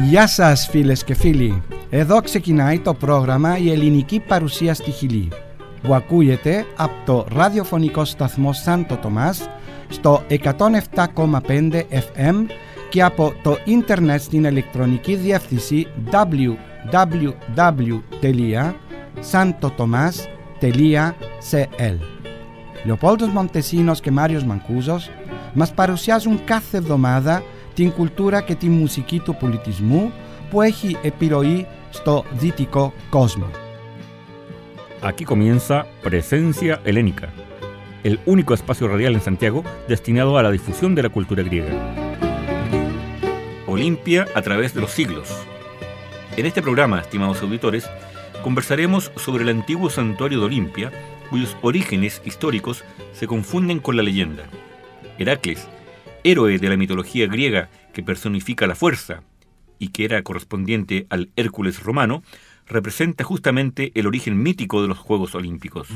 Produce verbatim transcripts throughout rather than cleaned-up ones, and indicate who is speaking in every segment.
Speaker 1: Γεια σας φίλες και φίλοι. Εδώ ξεκινάει το πρόγραμμα «Η ελληνική παρουσία στη Χιλή», που ακούγεται από το ραδιοφωνικό σταθμό Σάντο Τομάς στο εκατόν επτά κόμμα πέντε εφ εμ και από το ίντερνετ στην ηλεκτρονική διεύθυνση double-u double-u double-u τελεία santo tomas τελεία c l. Λεοπόλδος Μοντεσίνος και Μάριος Μανκούζος μας παρουσιάζουν κάθε εβδομάδα την κουλτούρα και τη μουσική του πολιτισμού που έχει επιρροή στο δυτικό κόσμο.
Speaker 2: Aquí comienza Presencia Helénica, el único espacio radial en Santiago destinado a la difusión de la cultura griega. Olimpia a través de los siglos. En este programa, estimados auditores, conversaremos sobre el antiguo santuario de Olimpia, cuyos orígenes históricos se confunden con la leyenda. Heracles, héroe de la mitología griega que personifica la fuerza y que era correspondiente al Hércules romano, representa justamente el origen mítico de los Juegos Olímpicos.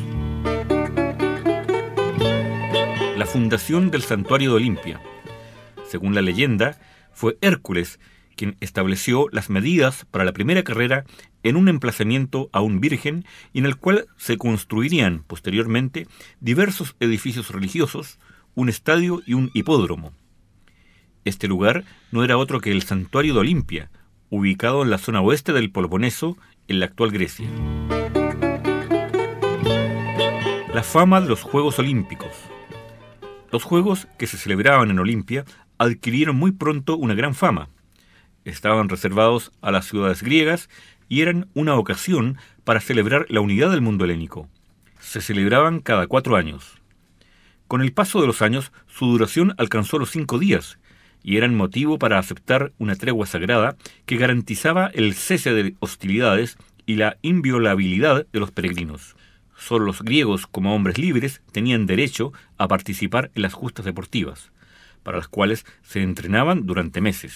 Speaker 2: La fundación del santuario de Olimpia. Según la leyenda, fue Hércules quien estableció las medidas para la primera carrera en un emplazamiento aún virgen y en el cual se construirían posteriormente diversos edificios religiosos, un estadio y un hipódromo. Este lugar no era otro que el santuario de Olimpia, ubicado en la zona oeste del Peloponeso, en la actual Grecia. La fama de los Juegos Olímpicos. Los Juegos que se celebraban en Olimpia adquirieron muy pronto una gran fama. Estaban reservados a las ciudades griegas y eran una ocasión para celebrar la unidad del mundo helénico. Se celebraban cada cuatro años. Con el paso de los años, su duración alcanzó los cinco días y eran motivo para aceptar una tregua sagrada que garantizaba el cese de hostilidades y la inviolabilidad de los peregrinos. Solo los griegos, como hombres libres, tenían derecho a participar en las justas deportivas, para las cuales se entrenaban durante meses.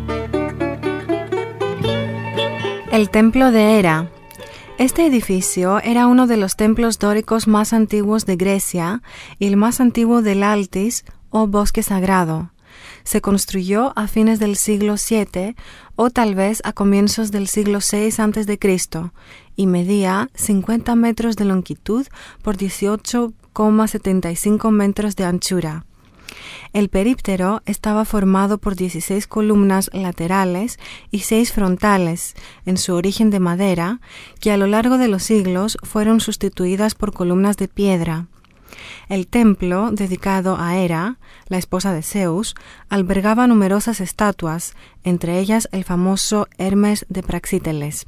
Speaker 3: El Templo de Hera. Este edificio era uno de los templos dóricos más antiguos de Grecia y el más antiguo del Altis, o bosque sagrado. Se construyó a fines del siglo siete o tal vez a comienzos del siglo seis antes de Cristo y medía cincuenta metros de longitud por dieciocho coma setenta y cinco metros de anchura. El períptero estaba formado por dieciséis columnas laterales y seis frontales, en su origen de madera, que a lo largo de los siglos fueron sustituidas por columnas de piedra. El templo, dedicado a Hera, la esposa de Zeus, albergaba numerosas estatuas, entre ellas el famoso Hermes de Praxíteles.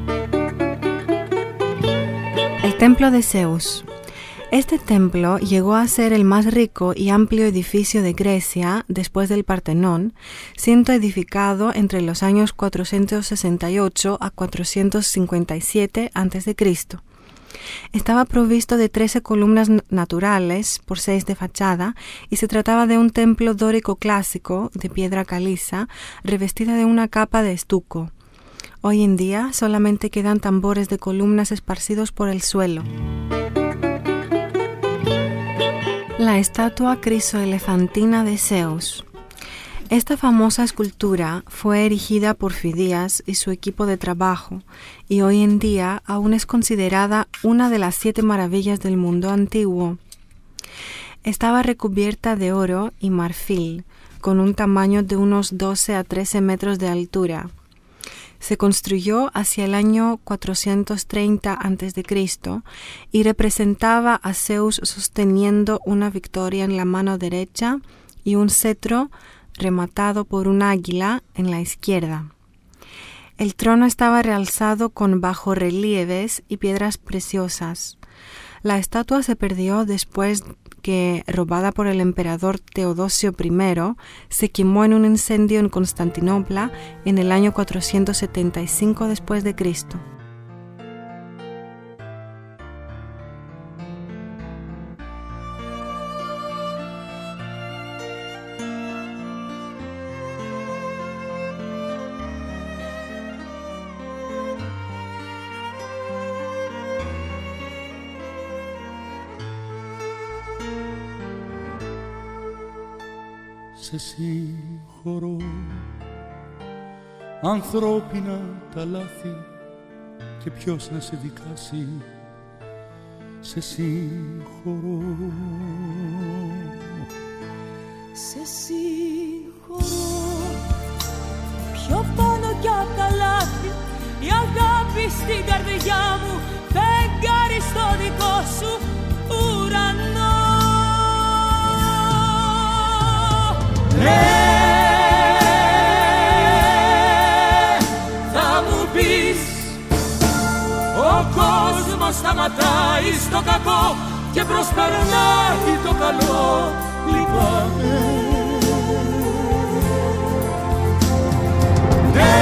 Speaker 3: El templo de Zeus. Este templo llegó a ser el más rico y amplio edificio de Grecia después del Partenón, siendo edificado entre los años cuatrocientos sesenta y ocho a cuatrocientos cincuenta y siete antes de Cristo. Estaba provisto de trece columnas naturales por seis de fachada y se trataba de un templo dórico clásico de piedra caliza revestida de una capa de estuco. Hoy en día solamente quedan tambores de columnas esparcidos por el suelo. La estatua crisoelefantina de Zeus. Esta famosa escultura fue erigida por Fidías y su equipo de trabajo y hoy en día aún es considerada una de las siete maravillas del mundo antiguo. Estaba recubierta de oro y marfil, con un tamaño de unos doce a trece metros de altura. Se construyó hacia el año cuatrocientos treinta antes de Cristo y representaba a Zeus sosteniendo una victoria en la mano derecha y un cetro rematado por un águila en la izquierda. El trono estaba realzado con bajorrelieves y piedras preciosas. La estatua se perdió después que, robada por el emperador Teodosio primero, se quemó en un incendio en Constantinopla en el año cuatrocientos setenta y cinco después de Cristo.
Speaker 4: σε συγχωρώ ανθρώπινα τα λάθη και ποιος να σε δικάσει, σε συγχωρώ.
Speaker 5: Σε συγχωρώ, πιο πάνω κι απ' τα λάθη, η αγάπη στην καρδιά μου, φεγγάρι στο δικό σου ουρανό. Ναι, θα μου πεις, ο κόσμος σταματάει στο κακό και προσπερνάει το καλό. Λυπάμαι. Ναι,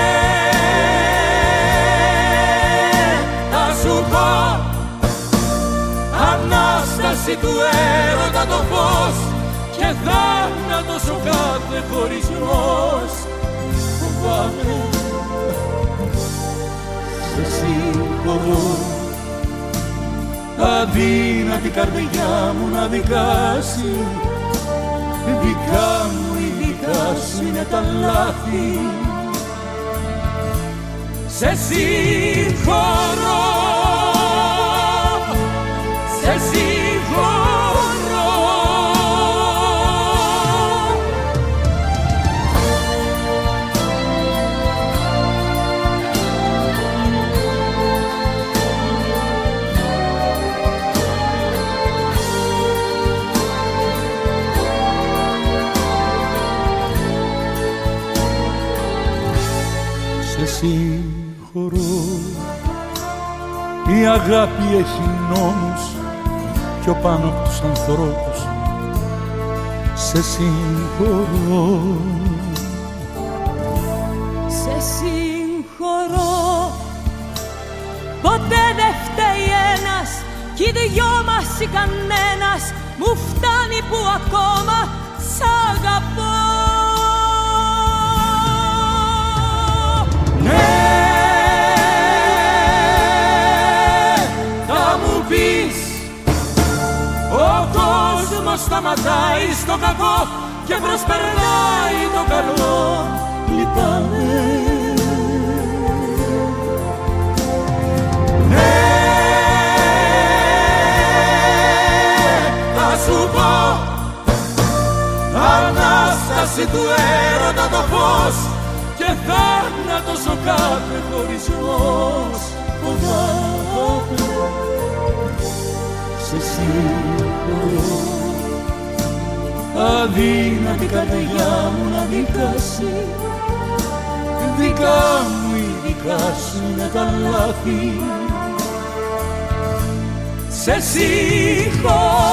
Speaker 5: θα σου πω, Ανάσταση του έρωτα το φως και θάνατος ο κάθε χωρισμός. Φοβάμαι, σε συγχωρώ, αδύνατη καρδιά μου να δικάσει, δικά μου η δικά σου είναι τα λάθη. Σε συγχωρώ, σε συγχωρώ.
Speaker 4: Σε συγχωρώ, η αγάπη έχει νόμους πιο πάνω από τους ανθρώπους. Σε συγχωρώ,
Speaker 5: σε συγχωρώ, ποτέ δεν φταίει ένας κι οι δυο μας ή κανένας, μου φτάνει που ακόμα σ' αγαπώ. Ναι, θα μου πεις, ο κόσμος σταματάει στο κακό και προσπερνάει το καλό. Λυπάμαι. Ναι, θα σου πω, Ανάσταση του έρωτα το φως και θάνατος ο κάθε χωρισμός. Φοβάμαι, σε συγχωρώ, αδύνατη καρδιά μου να δικάσει, δικά μου η δικά σου είναι τα λάθη. Σε συγχωρώ,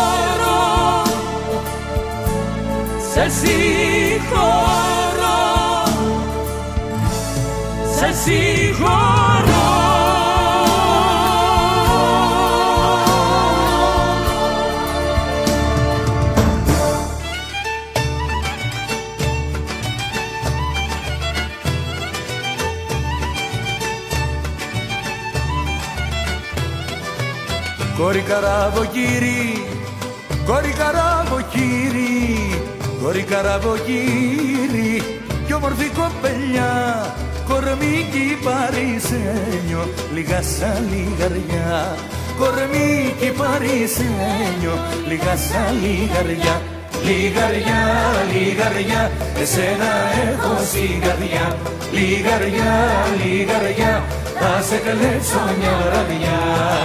Speaker 5: σε συγχωρώ, σε συγχωρώ.
Speaker 4: Κόρη καραβοκύρι, κόρη καραβοκύρι, κόρη καραβοκύρι, κι όμορφη κοπελιά, κορμίκι παρισένιο, λίγα σαν λιγαριά. Κορμίκι παρισένιο, λίγα σαν λιγαριά. Λιγαριά, λιγαριά, εσένα έχω στην καρδιά. Λιγαριά, λιγαριά, θα σε κλέψω μια βραδιά.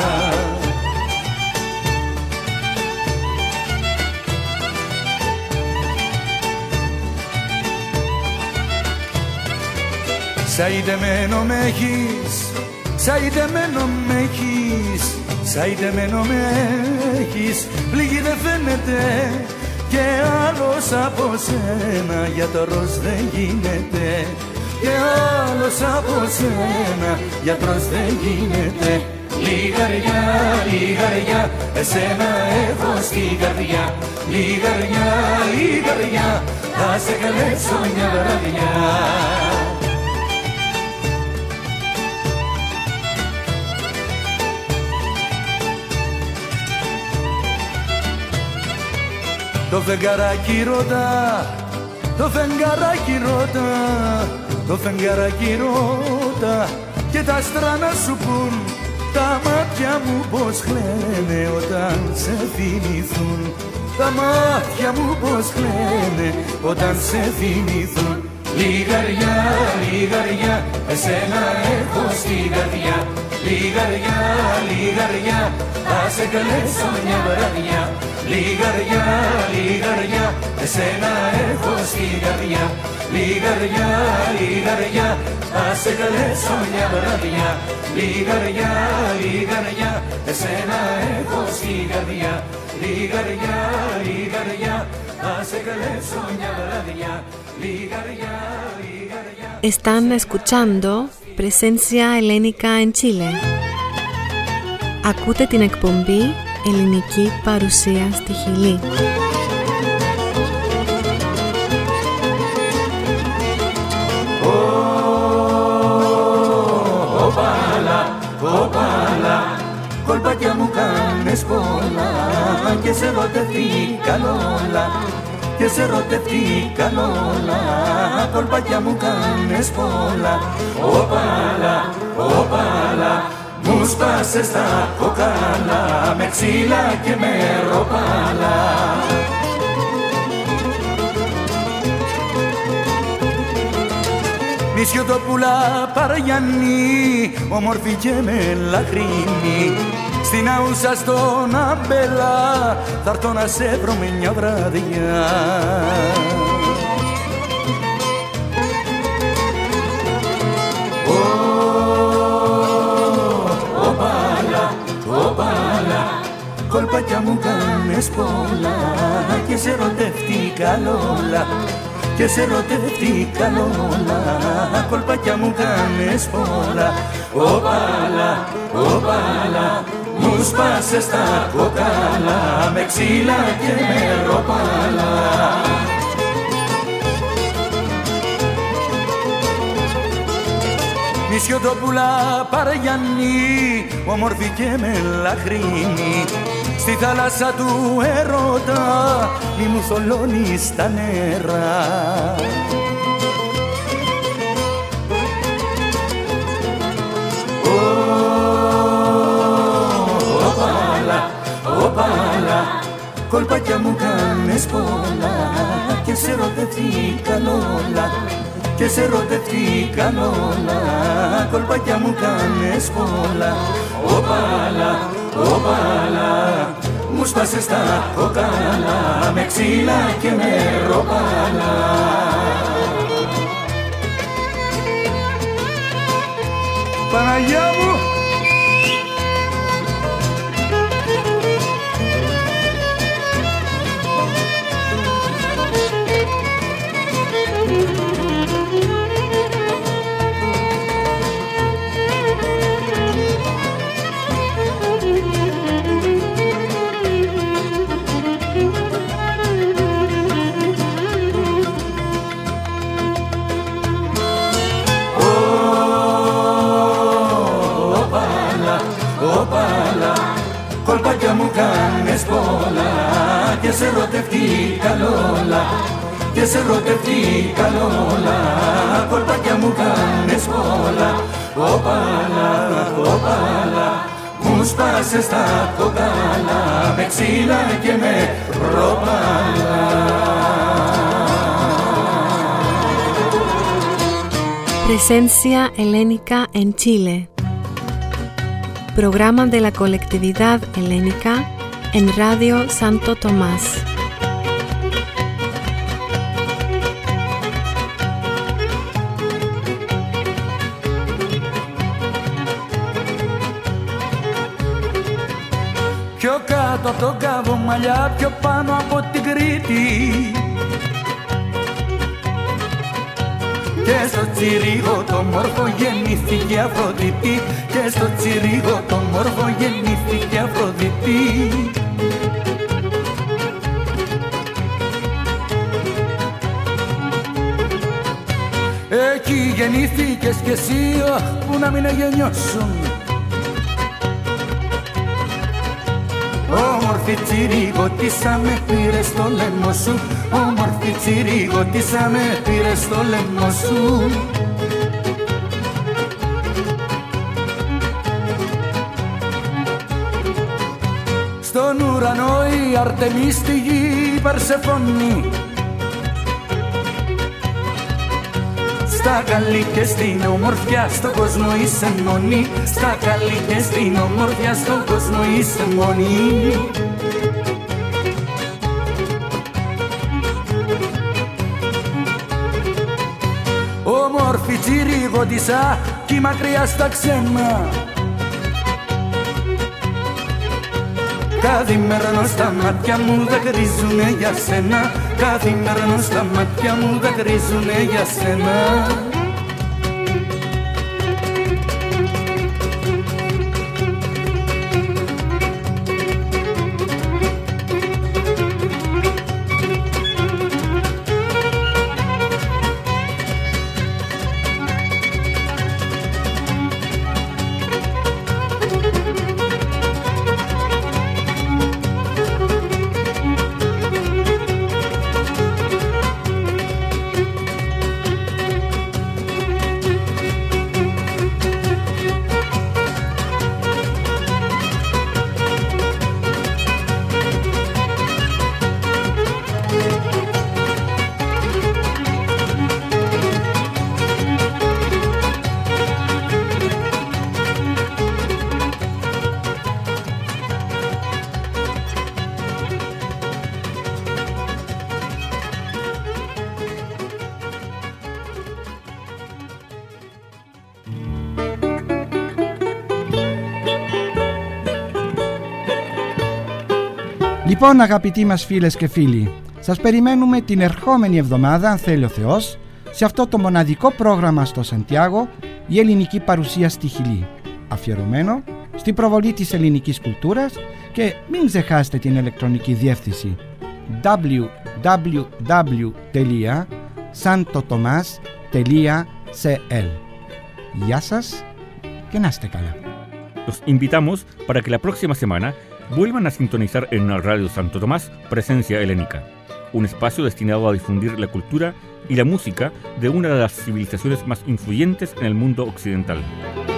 Speaker 4: Σαϊντεμένο μ' έχεις, σαϊντεμένο μ' έχεις, σαϊντεμένο μ' έχεις, πληγή δεν φαίνεται και άλλος από σένα, γιατρός δεν γίνεται. Και άλλος από σένα, γιατρός δεν γίνεται. Λιγαριά, λιγαριά, εσένα έχω στην καρδιά. Λιγαριά, λιγαριά, θα σε καλέσω μια βραδιά. Το φεγγαράκι ρώτα, το φεγγαράκι ρώτα, το φεγγαράκι ρώτα και τα άστρα να σου πουν τα μάτια μου πως χλαίνε όταν σε θυμηθούν. Τα μάτια μου πως χλαίνε όταν σε θυμηθούν. Λιγαριά, λιγαριά, εσένα έχω στην καρδιά. Λιγαριά, λιγαριά, θα σε καλέσω μια βραδιά. Λιγαριά, λιγαριά, εσένα έχω στην καρδιά. Λιγαριά, λιγαριά, θα σε καλέσω μια βραδιά. Λιγαριά, λιγαριά, εσένα έχω στην καρδιά. Λιγαριά, λιγαριά, θα σε καλέσω μια βραδιά. Λιγαριά, λιγαριά.
Speaker 3: Están escuchando Presencia Helénica en Chile. Ακούτε την εκπομπή Ελληνική Παρουσία στη Χιλή.
Speaker 4: Οπάλα, οπάλα, κολπάκια μου κάνες πολλά και σε ερωτευτήκαν όλα. Και σε ερωτευτήκαν όλα, κολπάκια μου κάνες πολλά. Οπάλα, οπάλα, μου σπάσες τα κοκάλα με ξύλα και με ροπάλα. Νησιωτόπουλα Παραγιανή, όμορφη και μελαχρινή, στην άουσα στον αμπελά θα έρθω να σε βρω με μια βραδιά. Οπάλα, οπάλα, κολπάκια μου κάνες πολλά και σε ερωτευτήκαν όλα. Και σε ερωτευτήκαν όλα, κολπάκια μου κάνες πολλά. Οπάλα, οπάλα, μου σπάσες τα κοκάλα με ξύλα και με ροπάλα. Νησιωτόπουλα Παραγιανή, όμορφη και μελαχρινή, στη θάλασσα του έρωτα μη μου θολώνεις τα νερά. Οπάλα, οπάλα, κολπάκια μου κάνες πολλά και σε ερωτευτήκαν όλα. Και σε ερωτευτήκαν όλα, κολπάκια μου κάνες πολλά. Οπάλα, οπάλα, μου σπάσες τα κοκάλα με ξύλα και με ροπάλα. Παναγιά μου! Κολπάκια μου κάνες πολλά και σε ερωτευτήκαν όλα. Και σε ερωτευτήκαν όλα, κολπάκια μου κάνες πολλά. Οπάλα, οπάλα, μου σπάσες τα κοκάλα με ξύλα και με ροπάλα.
Speaker 3: Presencia Helénica en Chile. Programa de la colectividad helénica en Radio Santo Tomás.
Speaker 4: Πιο κάτω από τον κάβο μαλλιά, πιο πάνω από την Κρήτη, και στο Τσιρίγο το μόρφο γεννήθηκε Αφροδίτη. Και στο Τσιρίγο το μόρφο γεννήθηκε Αφροδίτη. Εκεί γεννήθηκες κι εσύ, που να μην γεννιώσουν. Όμορφη τσιριγωτίσα με πήρε στο λαιμό σου. Όμορφη τσιριγωτίσα με πήρε στο λαιμό σου. στον ουρανό η Αρτεμή στη γη Περσεφόνη. Στα καλή και στην ομορφιά στον κόσμο είσαι μόνη. Στα καλή και στην ομορφιά στον κόσμο είσαι μόνη. Όμορφη τσιριγωτισά κι μακριά στα ξένα. Καθημερινό στα μάτια μου δακρύζουνε για σένα. Καθημερινό στα μάτια μου δακρύζουνε για σένα.
Speaker 1: Λοιπόν, αγαπητοί μας φίλες και φίλοι, σας περιμένουμε την ερχόμενη εβδομάδα, αν θέλει ο Θεός, σε αυτό το μοναδικό πρόγραμμα στο Σαντιάγο, η ελληνική παρουσία στη Χιλή, αφιερωμένο στην προβολή της ελληνικής κουλτούρας, και μην ξεχάσετε την ηλεκτρονική διεύθυνση double-u double-u double-u τελεία santotomas τελεία c l. Γεια σας και να είστε καλά.
Speaker 2: Los invitamos para que la próxima semana vuelvan a sintonizar en la Radio Santo Tomás Presencia Helénica, un espacio destinado a difundir la cultura y la música de una de las civilizaciones más influyentes en el mundo occidental.